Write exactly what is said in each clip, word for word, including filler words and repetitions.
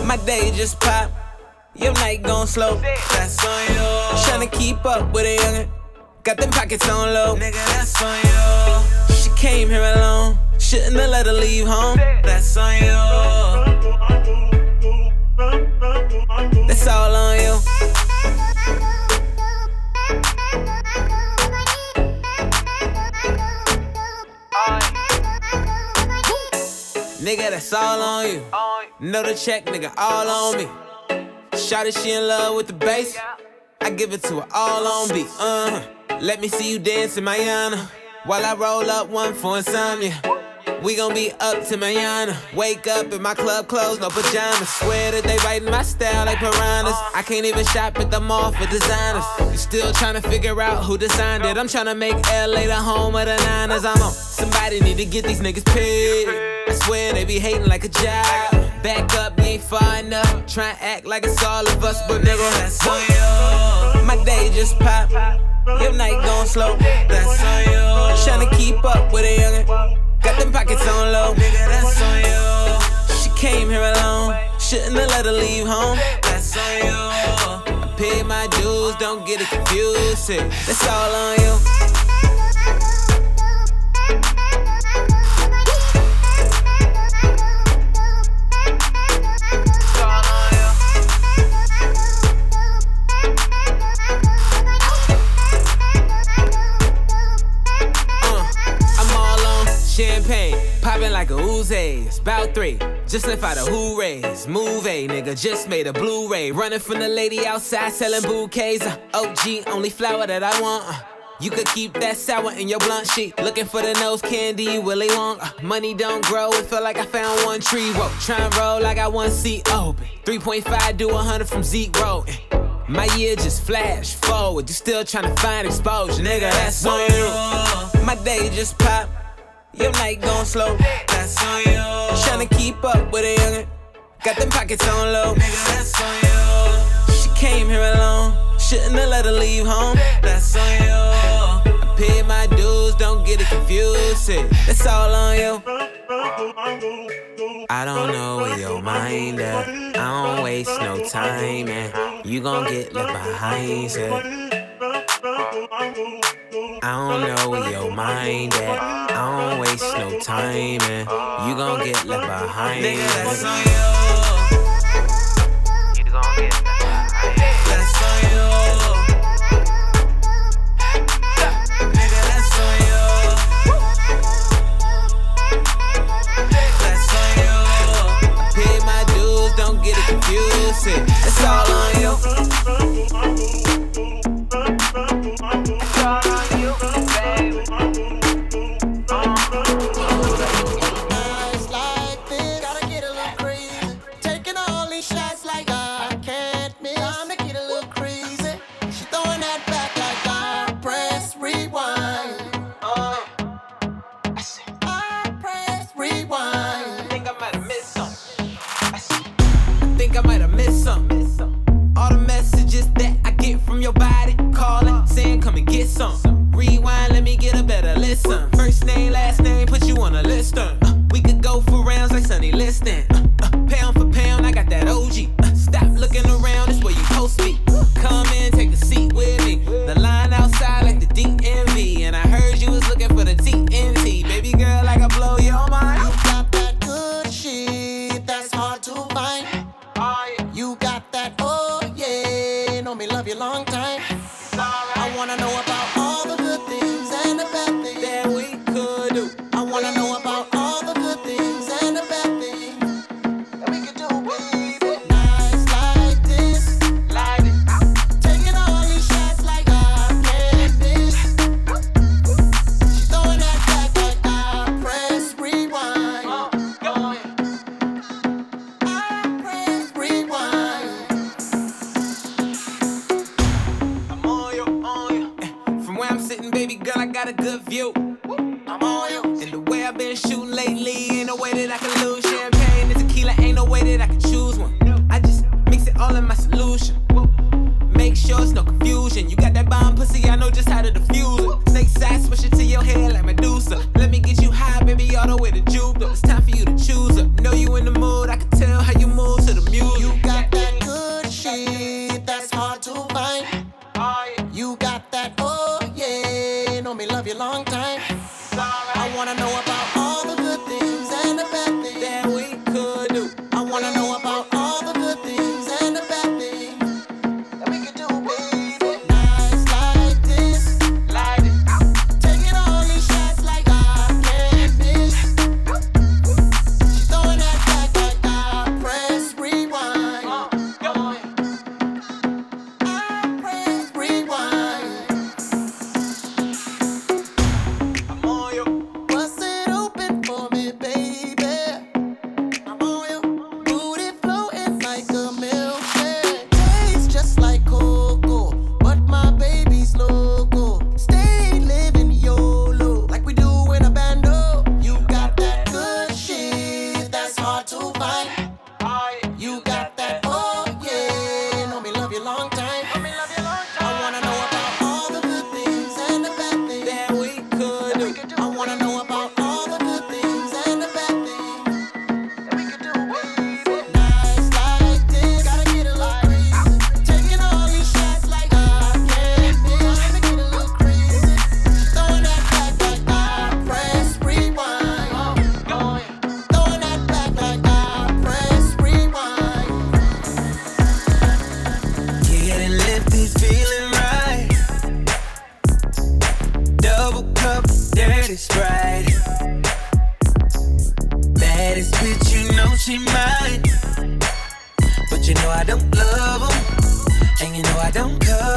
My day just pop, your night gon' slow. That's on you. Tryna keep up with a youngin', got them pockets on low. Nigga, that's on you. She came here alone, shouldn't have let her leave home. That's on you. That's all on you. Nigga, that's all on you. Know the check, nigga, all on me. Shawty, she in love with the bass. I give it to her all on beat. Uh-huh. Let me see you dance in Mayana while I roll up one for insomnia. We gon' be up to Mayana. Wake up in my club clothes, no pajamas. Swear that they writing my style like piranhas. I can't even shop at the mall for designers. You still tryna figure out who designed it. I'm tryna make L A the home of the Niners. I'm on. Somebody need to get these niggas paid. I swear they be hating like a job. Back up, you ain't far enough. Try and act like it's all of us, but nigga, that's on you. My day just pop, your night gon' slow. That's on you. Tryna keep up with a youngin', got them pockets on low. Nigga, that's on you. She came here alone, shouldn't have let her leave home. That's on you. I paid my dues, don't get it confused. That's all on you. Champagne, poppin' like a Uzi. It's bout three, just left out a hoorays. Move A, nigga, just made a Blu-ray. Running from the lady outside selling bouquets. Uh, O G, only flower that I want. Uh, you could keep that sour in your blunt sheet. Looking for the nose candy, Willy Wonka. Uh, money don't grow, it feel like I found one tree. Whoa, try and roll, I got one seat open. three point five do one hundred from zero. My year just flash forward, you still tryna find exposure. Nigga, that's on you. My day just pop, your night gon' slow. That's on you. Tryna keep up with a youngin', got them pockets on low. Nigga, that's on you. She came here alone, shouldn't have let her leave home. That's on you. I paid my dues, don't get it confused. That's all on you. I don't know where your mind at. I don't waste no time, man. You gon' get left behind, said. I don't know where your mind at. I don't waste no time, man. You gon' get left behind. Nigga, that's on you. You gon' get left behind. That's on you. Nigga, that's on you. That's on you. I paid my dues, don't get it confused. It's all on you. Rewind, let me get a better listen. First name, last name, put you on a list. Uh, we could go for rounds like Sonny Liston. Uh, uh, pound for pound, I got that O G. Uh, stop looking around, it's where you post me. Come in, take a seat with me. The line outside like the D M V. And I heard you was looking for the T N T. Baby girl, I can blow your mind. You got that good shit that's hard to find. Oh, yeah. You got that, oh yeah, know me love you long time. I wanna know about all the good things and the bad things that we could do. I wanna know about all the good things and the bad things that we could do, baby. Nights like this, like this. Taking all these shots like I can't miss. She throwing that back like I press rewind. Uh, go ahead. I press rewind. I'm on you, on you. Eh, From where I'm sitting, baby girl, I got a good view. I'm on you. And the way I've been shooting lately, ain't no way that I can lose. Champagne and tequila, ain't no way that I can choose one. I just mix it all in my solution. Make sure it's no confusion. You got that bomb pussy, I know just how to defuse it. Snake side, switch it to your head like Medusa. Let me get you high, baby, all the way to Jupiter. It's time for you to choose up. Know you in the mood, I can tell how you move to the music. You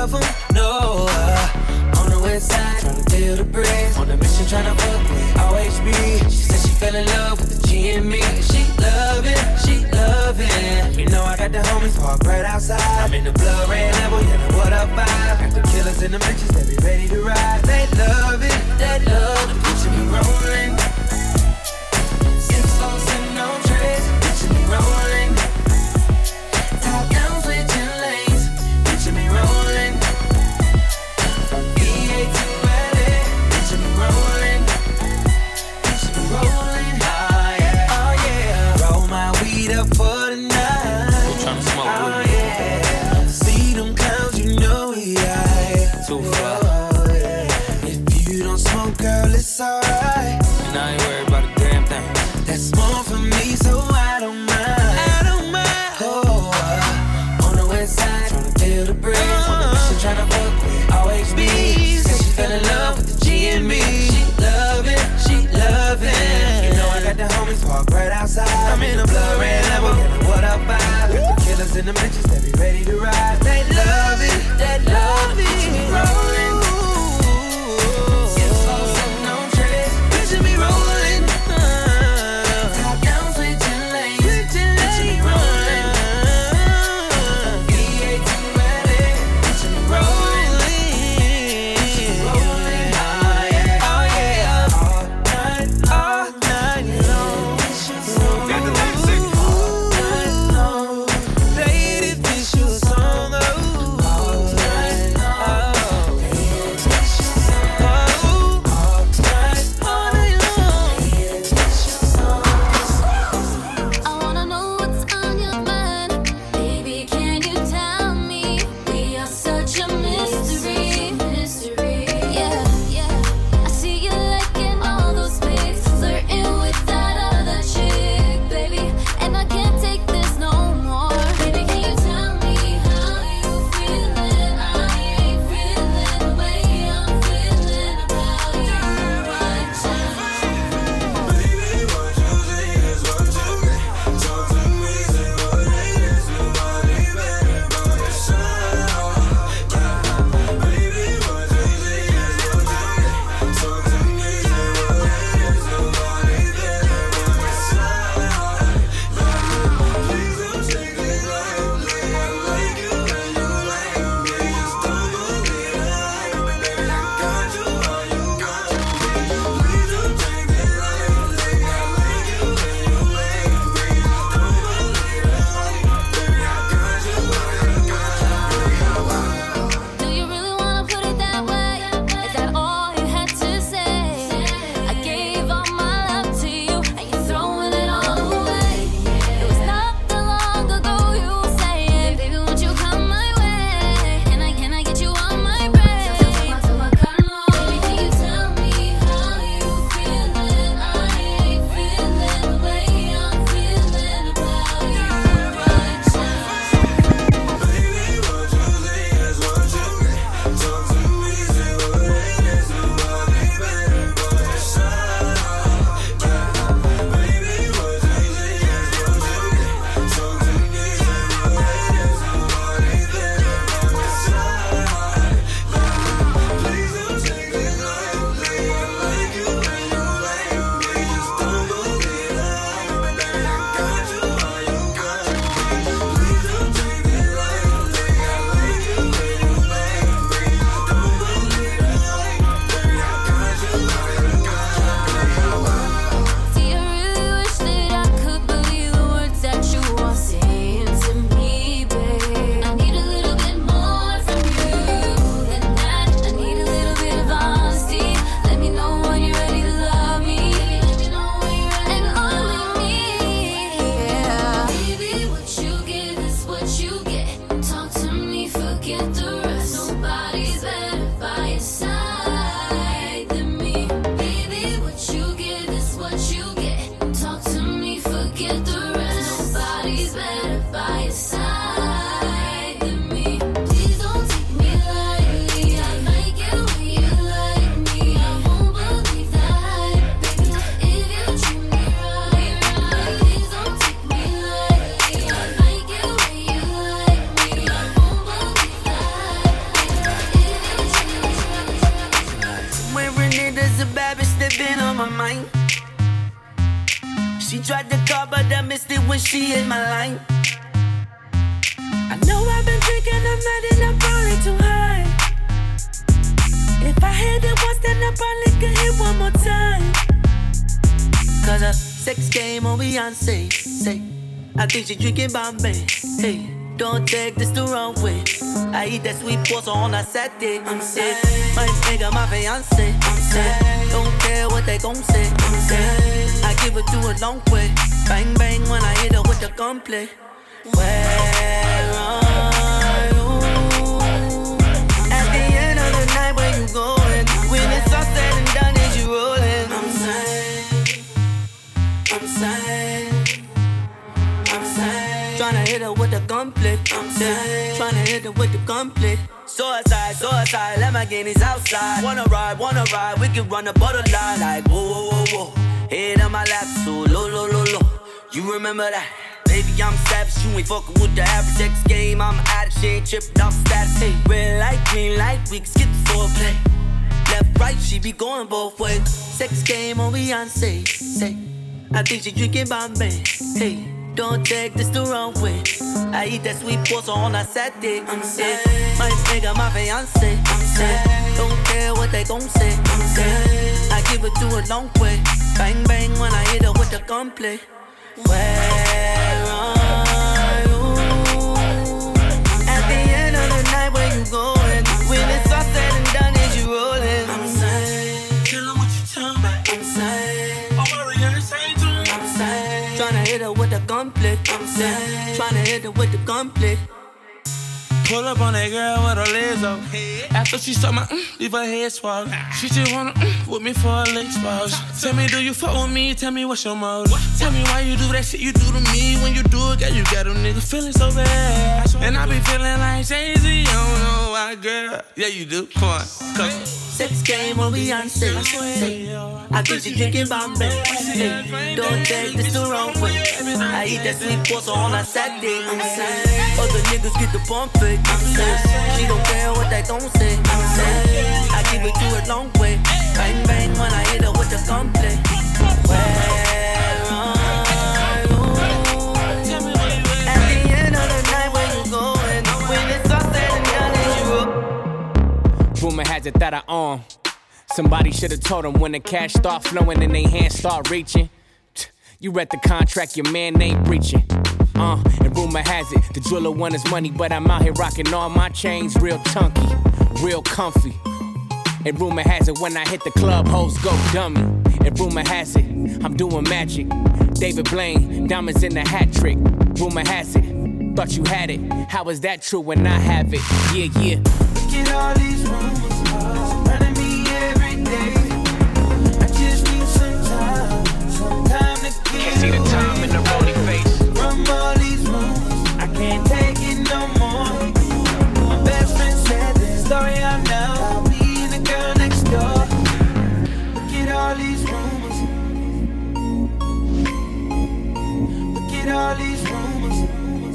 of them, no. Uh, on the west side, tryna build a bridge. On a mission, tryna fuck with O H B. She said she fell in love with the G and me. She love it, she love it. You know I got the homies parked right outside. I'm in the blood red level, you know what up vibe. Got the killers and the bitches, they be ready to ride. They love it, they love the picture me rolling. Six songs and no trace, picture me rolling. Top down switching lanes, picture me rolling. E A to L A, picture me rolling. Picture me rolling. Oh yeah, oh yeah. Roll my weed up for the night. Who tryna smoke oh, with me? Yeah. See them clowns, you know we high. Too far. Oh, yeah. If you don't smoke, girl, it's alright. And I ain't worried about a damn thing. That's more for me, so I don't mind. I don't mind. Oh, uh, on the west side, tryna build a bridge. Uh, on the mission, tryna fuck with O H B. Said she fell in love with the G and me. She love it, she love it. You know I got the homies parked right outside. I'm in a blood red level, getting what up vibe. Got the killers and the bitches, they be ready to ride. They love it, they love it. Picture me rolling. Six four seven on trace. Picture me rolling. Top down switching lanes. Picture me rolling. E A to L A. Picture me rolling. Picture me rolling. Oh yeah, oh been on my mind. She tried to call, but I missed it when she hit my line. I know I've been drinking, I'm not in, I'm probably too high. If I hit it once, then I probably could hit one more time. Cause a sex game on Beyonce, say, I think she drinking Bombay, hey. Don't take this the wrong way. I eat that sweet pasta on a Saturday. I'm sick. My nigga, my fiance. I'm sick. Don't care what they gon' say. I'm sick. I give it to a long way. Bang bang when I hit her with the gunplay. Where are you? At the end of the night, where you going? When it's all said and done, is you rolling? I'm sad. I'm sad. I'm sad. Tryna hit her with the gunplay. I'm sad. Tryna hit her with the gunplay. Suicide, suicide, Lamborghini's outside. Wanna ride, wanna ride, we can run the borderline. Like whoa, whoa, whoa, whoa. Head on my lap, so low, low, low, low. You remember that? Baby, I'm savage, you ain't fucking with the average X game. I'm addict, she ain't tripping off status. Hey, red light, green light, we can skip the foreplay. Left, right, she be going both ways. Sex game on Beyonce, say, I think she drinking Bombay, hey. Don't take this the wrong way. I eat that sweet pasta on a Saturday. I'm sick. My nigga, my fiance. I'm sick. Don't care what they gon' say. I'm sick. I give it to a long way. Bang bang when I hit her with the gunplay. Where are you? At the end of the night, where you going? When it's all said and done, is you rolling? I'm sad. Tell them what you talking about. I'm sad. I'm already in the same tune. I'm sad. Tryna hit her with the gunplay. I'm sad. Tryna hit her with the gunplay. Pull up on that girl with her legs up. After she saw my mm, leave her head swell. She just wanna mm, with me for a leg spouse. Tell me, do you fuck with me? Tell me what's your motive. Tell me why you do that shit you do to me. When you do it, girl, you got them niggas feeling so bad. And I be feeling like Jay-Z, I don't know why, girl. Yeah, you do. Come on, come. Sex game on Beyonce. I think she drinking Bombay. Hey, don't take this the wrong way. I eat that sweet pasta on a Saturday. I'm sad. Other niggas get the bump fake. I'm sad. She don't care what they gon' say. I'm sad. I give it to a long way. Bang bang when I hit her with the gunplay. Where are you? At the end of the night, where you going? When it's all said and done, is you up? Rumor has it that I own. Somebody should've told them when the cash start flowing and they hands start reaching. You read the contract, your man ain't breaching. Uh, and rumor has it, the jeweler want his money, but I'm out here rocking all my chains real chunky, real comfy. And rumor has it, when I hit the club, hoes go dummy. And rumor has it, I'm doing magic. David Blaine, diamonds in the hat trick. Rumor has it, thought you had it. How is that true when I have it? Yeah, yeah. Look at all these rumors surrounding me every day. I just need some time, some time to get Can't see the time in the rolling face. From all these rumors, I can't take it no more. My best friend said this story out now. I'll be the girl next door. Look at all these rumors. Look at all these rumors.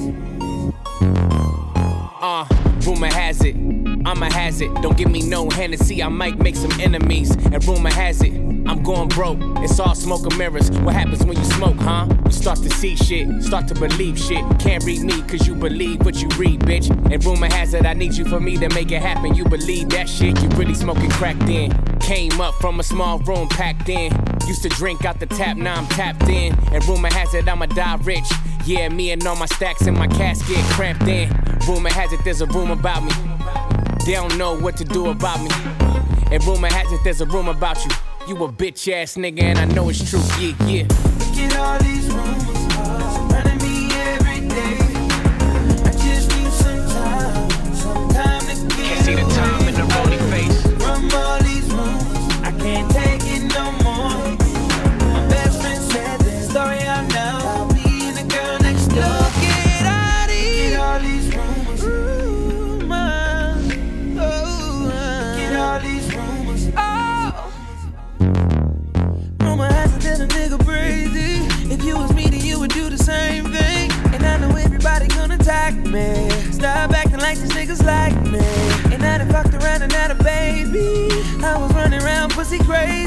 Uh, rumor has it, I'm a hazard. Don't give me no Hennessy, I might make some enemies. And rumor has it, I'm going broke. It's all smoke and mirrors. What happens when you smoke, huh? You start to see shit, start to believe shit. Can't read me cause you believe what you read, bitch. And rumor has it, I need you for me to make it happen. You believe that shit, you really smoking crack then. Came up from a small room packed in. Used to drink out the tap, now I'm tapped in. And rumor has it, I'ma die rich. Yeah, me and all my stacks in my casket cramped in. Rumor has it, there's a room about me. They don't know what to do about me. And rumor has it, there's a room about you. You a bitch ass nigga and I know it's true, yeah, yeah. Look at all these rumors surrounding me every day. I just need some time, some time to get Can't see the time in the rolling face. From all these rumors, I can't take it no more. My best friend said this story out now. I'll be the girl next door. Look at all these, look at all these rumors. Rumors, oh, look at all these rumors. Oh, rumor has it that a nigga crazy. If you was me, then you would do the same thing. And I know everybody gonna attack me. Stop acting like these niggas like me. And I done fucked around and had a baby. I was running around pussy crazy.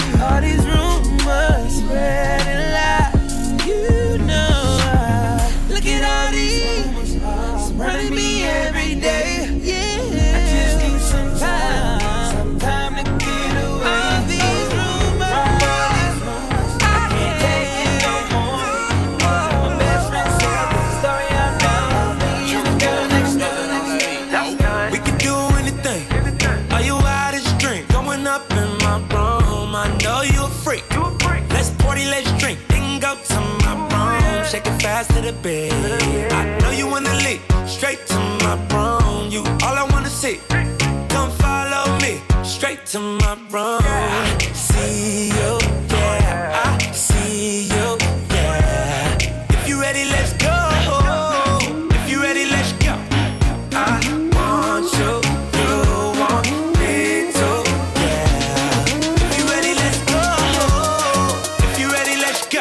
All these rumors spreading lies. You know I look at all these rumors surrounding me every day. Yeah, I just need some time, some time to get away. All these rumors, all these rumors, I can't take it no more. My best friend said the story I know. Me and the girl next door. We can do anything. Are you out of drink? Going up in my room. I know you a freak. Let's party, let's drink. Then go to my room. Shake it fast to the bed. I know you wanna leave. Straight to my room. You all I wanna see. Come follow me. Straight to my room. See you, yeah. I see you, yeah. If you ready, let's go. If you ready, let's go. I want you. You want me too, yeah. If you ready, let's go. If you ready, let's go.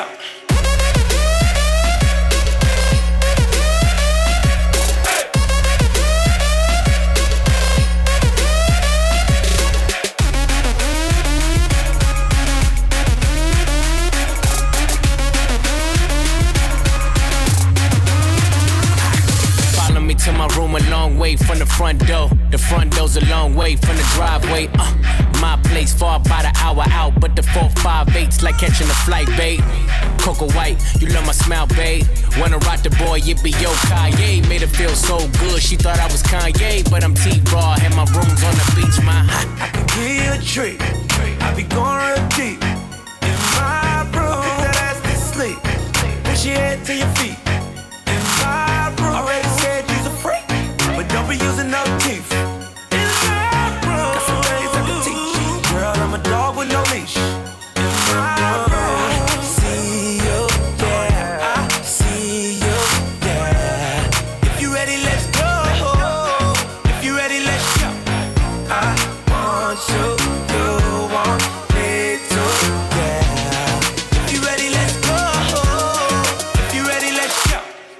Follow me to my room a long way from the front door. The front door's a long way from the driveway. Uh, my place far by the hour out, but the four five eight's like catching a flight, babe. Coco White, you love my smile, babe. Wanna rock the boy, it be yo Kanye. Made her feel so good, she thought I was Kanye, but I'm T-Raw, and my room's on the beach, my. I can give you a treat. I be going real deep in my room. Put that ass to sleep. Push your head to your feet. In my room. Already said you's a freak, but don't be using no teeth. In my room. Got some things I can teach you. Girl, I'm a dog with no leash. In my room. See you, yeah. I see you, yeah. If you ready, let's go. If you ready, let's go. I want you, you want me too, yeah. If you ready, let's go. If you ready, let's go.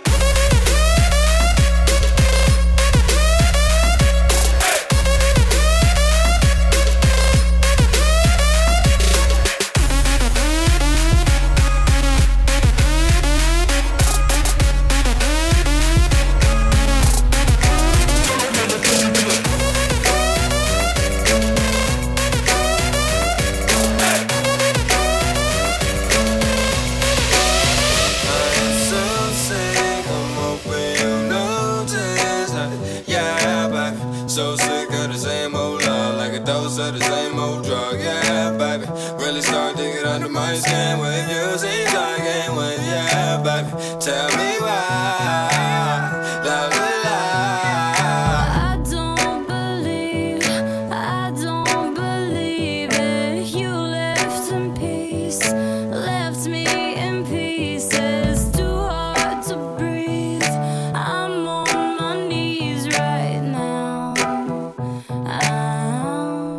So sick, I'm hoping you notice. Yeah, baby, so sick of the same old love, like a dose of the same old drug. Yeah, baby, really start digging under my skin with you. Seems like I can't win. Yeah, baby, tell me why. Love is a lie. I don't believe, I don't believe it. You left in peace, left me in pieces. Too hard to breathe. I'm on my knees right now. I'm,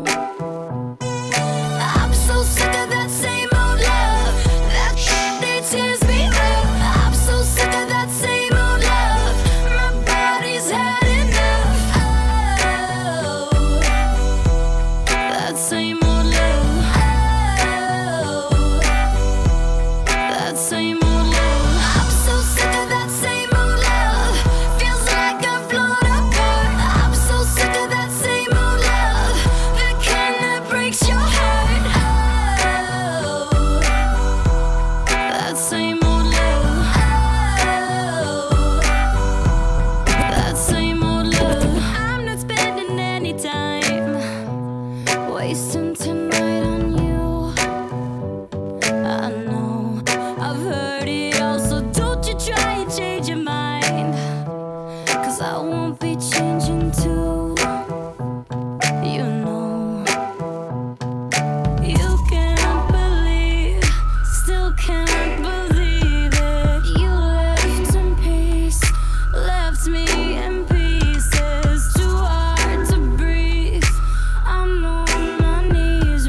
I'm so sick of that same old love. That shit that tears me up. I'm so sick of that same old love. My body's had enough. Oh, that same old love. Oh, that same old love. I'm so sick of that same old love. Feels like I've blown apart. I'm so sick of that same old love. The kind that breaks your heart. Oh, that same old love. Oh, that same old love. I'm not spending any time wasting tonight on you. I know I've heard it all, so don't you try and change your mind. Cause I won't be changing too. You know, you can't believe, still can't believe it. You left in peace, left me in pieces. Too hard to breathe. I'm on my knees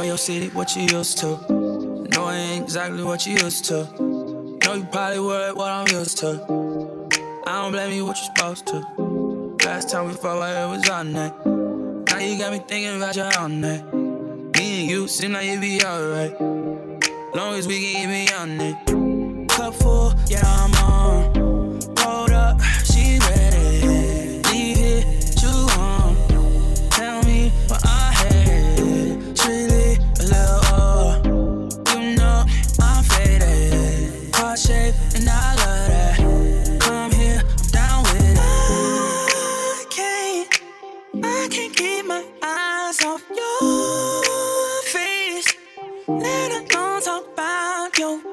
your city, what you used to. Know I ain't exactly what you used to. Know you probably worried what I'm used to. I don't blame you, what you supposed to. Last time we fought, it was on that. Now you got me thinking about you all night. Me and you seem like you be alright. Long as we can get beyond it. Cup full, yeah, I'm on. Hold up, she ready. Leave it, you on. Tell me what I had. Truly a little oh. You know I'm faded. Heart shape and I love that. Come here, I'm down with it. I can't, I can't keep my eyes off your face. Let alone talk about your body.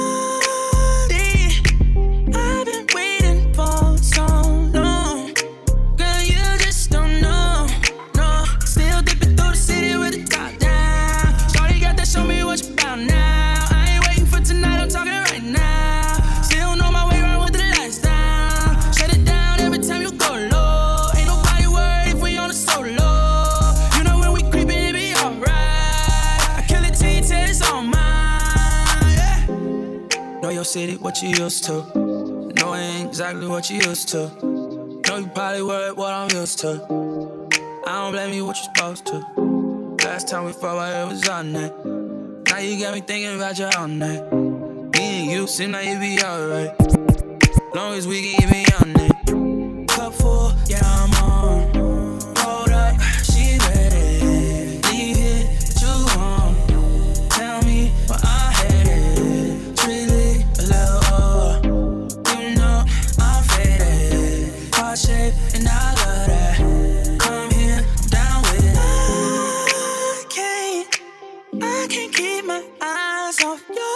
I've been waiting for so long. Girl, you just don't know. No, still dipping through the city with the top down. Shorty got that, show me what you about now. I ain't waiting for tonight, I'm talking right now. Still know my way around with the lights down. Shut it down every time you go low. Ain't nobody worried if we on a solo. You know when we creepin', it be alright. I kill it till you tell it's all mine. Yeah. Know your city, what you used to. Know I ain't exactly what you used to. Know you probably worried what I'm used to. I don't blame you, what you supposed to. Last time we fought, it was on that. Now you got me thinking about you all night. Me and you seem like you be alright. Long as we can get beyond it. Cup full, yeah, I'm on. Hold up, she ready. Leave it, you on. Tell me what I had. Truly a little oh. You know I'm faded. Heart shape and I love that. Come here, I'm down with it. I can't, I can't keep my eyes off your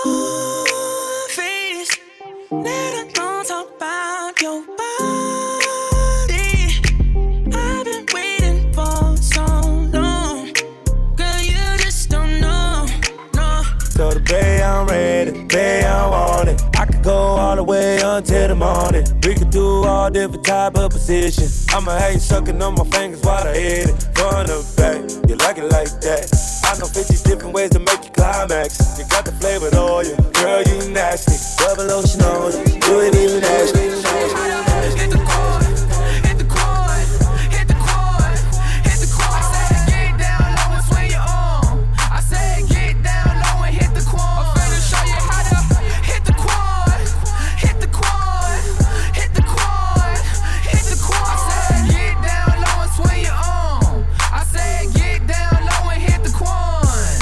face. Let alone talk about your body. I've been waiting for so long. Girl, you just don't know. No. So the bay I'm ready, bay I want it. I could go all the way until the morning. We could do all different type of positions. I'ma have you sucking on my fingers while I hit it. Front or back, you like it like that. I know fifty different ways to make you climax. You got the flavored oil, girl, you nasty. Double lotion on it, you ain't even ask me. Hit the chord, hit the chord, hit the chord, hit the chord. I said get down low and swing your arm. I said get down low and hit the chord. I'm finna show you how to hit the chord, hit the chord, hit the chord, hit the chord. I said get down low and swing your arm. I said get down low and hit the chord.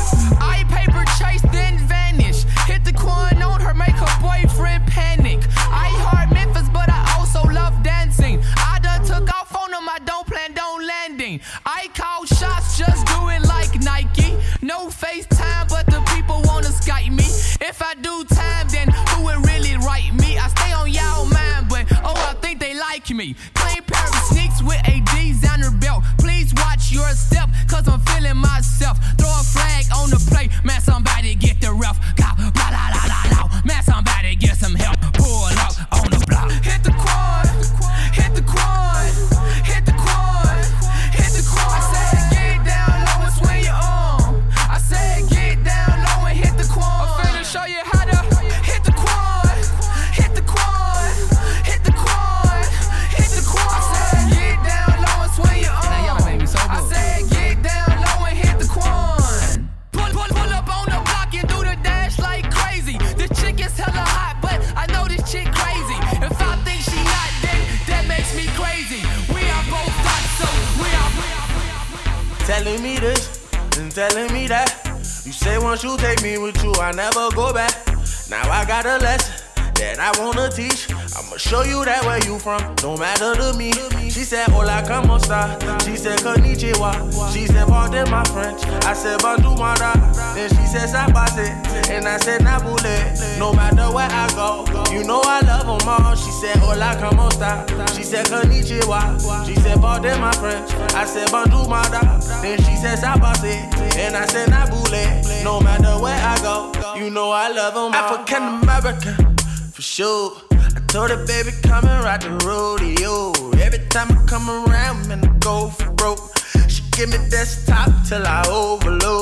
I paper chase then vanish. Hit the chord on her, make her boyfriend panic. I heart Memphis, but I also love dancing. I done took off on them, I don't plan on landing. I call shots, just do it like Nike. No FaceTime, but the people wanna Skype me. If I do time, then who would really write me? I stay on y'all mind, but oh, I think they like me. Clean pair of sneaks with a designer belt. Please watch your step, cause I'm feeling myself. Throw a flag on the plate, man, somebody get the ref. Blah, blah, blah, blah, blah. Man, somebody get some help. Pull up on the block. Hit the quad, hit the quad, hit the quad, hit the quad. I said get down low and swing your arm. I said get down low and hit the quad. I'm finna show you how to hit the quad, hit the quad, hit the quad, hit the quad. I said get down low and swing your arm. I said get down low and hit the quad. Pull, pull, pull up on the block and do the dash like crazy. This chick is hella hot, but I know this chick crazy. If I think she not, then that makes me crazy. We are both hot, so we are, we are, we are, we are. Telling me this and telling me that. You say once you take me with you, I never go back. Now I got a lesson that I wanna teach. I'ma show you that where you from, no matter to me. She said, hola, como esta? She said, konnichiwa. She said, pardon my French. I said, bonjour, mada. Then she said, sabate. And I said, nabule. No matter where I go, you know I love them all. She said, hola, como esta? She said, konnichiwa. She said, pardon my French. I said, bonjour, mada. Then she said, sabate. And I said, nabule. No matter where I go, you know I love them all. African American, for sure. I told her, baby, come and ride the rodeo. Every time I come around, man, I go for broke. She give me desktop till I overload.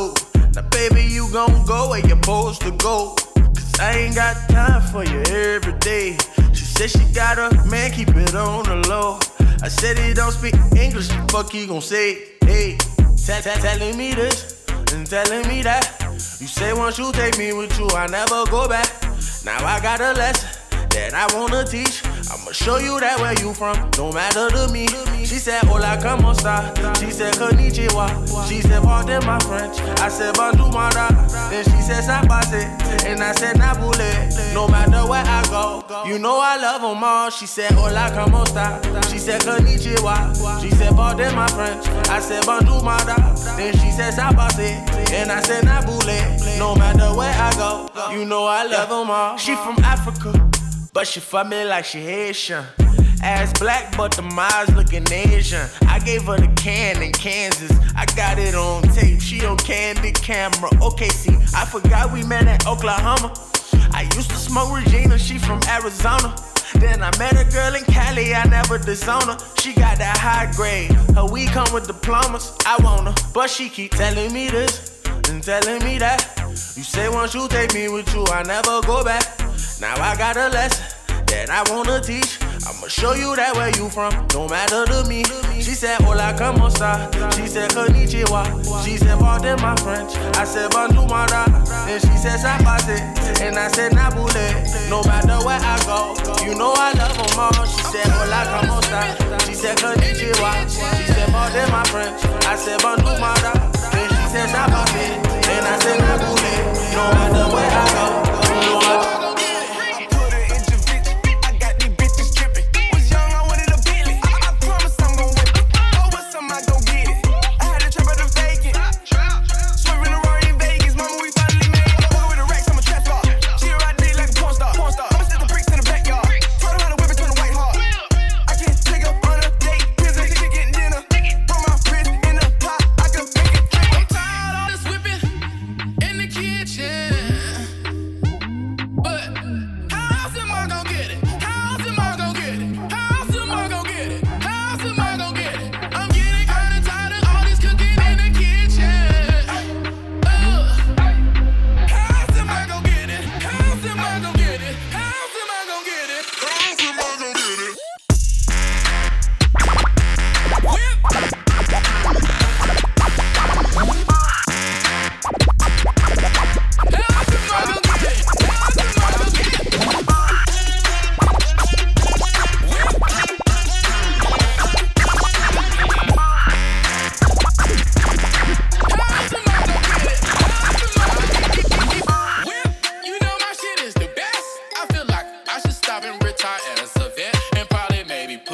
Now baby, you gon' go where you're supposed to go. Cause I ain't got time for you every day. She said she got a man, keep it on the low. I said he don't speak English, the fuck he gon' say? Hey, tell, tell, telling me this and telling me that. You say once you take me with you, I never go back. Now I got a lesson that I wanna teach. I'ma show you that where you from, don't matter to me. She said, hola, como esta? She said, konnichiwa. She said, pardon my French. I said, bonjour, mara. Then she said, sabase. And I said, nabule. No matter where I go, you know I love them all. She said, hola, como esta? She said, konnichiwa. She said, pardon my French. I said, bonjour, mara. Then she said, sabase. And I said, nabule. No matter where I go, you know I love them all. She from Africa, but she fuck me like she Haitian. Ass black, but the eyes looking Asian. I gave her the can in Kansas. I got it on tape. She on candid camera. Okay, see, I forgot we met at Oklahoma. I used to smoke Regina. She from Arizona. Then I met a girl in Cali. I never disown her. She got that high grade. Her weed come with diplomas. I want her, but she keep telling me this and telling me that. You say once you take me with you, I never go back. Now I got a lesson that I wanna teach. I'ma show you that where you from, don't matter to me. She said, hola, como esta? She said, konnichiwa. She said, pardon my French. I said, bonjour, mara. Then she said, sabase. And I said, nabule. No matter where I go, you know I love them all. She said, hola, como esta? She said, konnichiwa. She said, pardon my French. I said, bonjour, mara. Then she said, sabase. And I said, nabule. No matter where I go, you know I love them.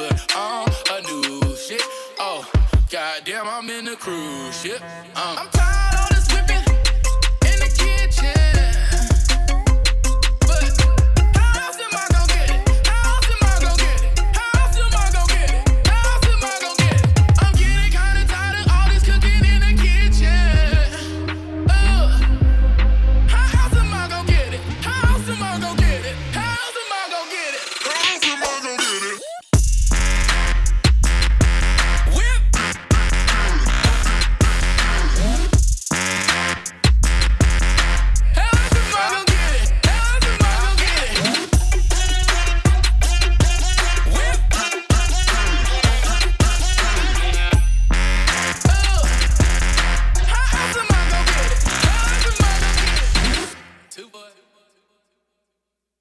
Goddamn, I'm in the cruise ship. Um, I'm tired.